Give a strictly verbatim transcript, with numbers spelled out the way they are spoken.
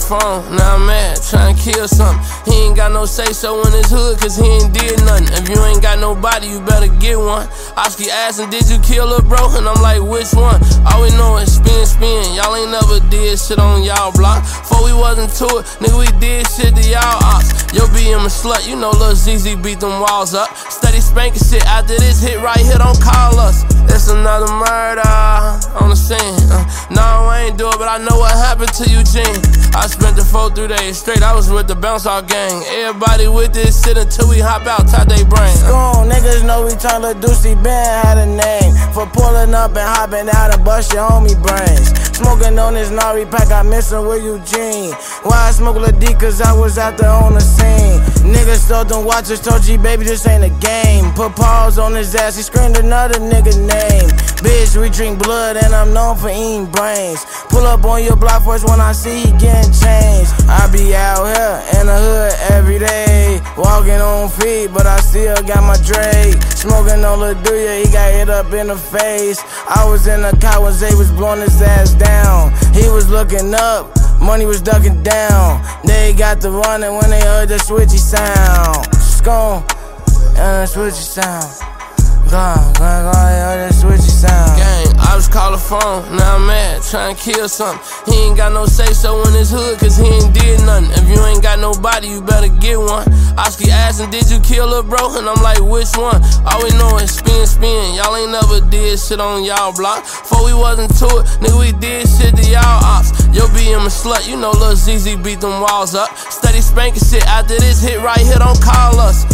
phone, now I'm mad, tryna kill something. He ain't got no say so in his hood, cause he ain't did nothing. If you ain't got nobody, you better get one. Oski asking, did you kill her, bro? And I'm like, which one? All we know is spin, spin. Y'all ain't never did shit on y'all block. Before we wasn't to it, nigga, we did shit to y'all ops. Yo, B M a slut, you know Lil Z Z beat them walls up. Steady spanking shit after this hit right here, don't call us. It's another murder on the scene. Uh, no, I ain't do it, but I know what happened to Eugene. I spent the four three days straight, I was with the bounce out gang. Everybody with this shit until we hop out, top they brain. School, niggas know we turn Lil Deucey Ben had a name for pulling up and hopping out and bust your homie brains. Smoking on this Nari pack, I missin' with Eugene. Why I smoke Lil D? Cause I was out there on the scene. Niggas stole them watches, told G baby this ain't a game. Put paws on his ass, he screamed another nigga name. Bitch, we drink blood and I'm known for eating brains. Pull up on your block first when I see he getting changed. I be out here in the hood every day, walking on feet, but I still got my Drake. Smoking on Lil Duya, he got hit up in the face. I was in the car when Zay was blowing his ass down. He was looking up, money was ducking down. They got the running when they heard the switchy sound. Scone, and the switchy sound. God, God, God, heard the switchy sound. Gang, I was call the phone, now I'm mad, tryna kill something. He ain't got no say so in his hood, cause he ain't did nothing. If you ain't got nobody, you better get one. Oski asking, did you kill her, bro? And I'm like, which one? All we know is spin, spin. Y'all ain't never did shit on y'all block. Before we wasn't to it, nigga, we did shit to y'all ops. Yo, B M a slut, you know Lil Z Z beat them walls up. Steady spanking shit after this hit right here, don't call us.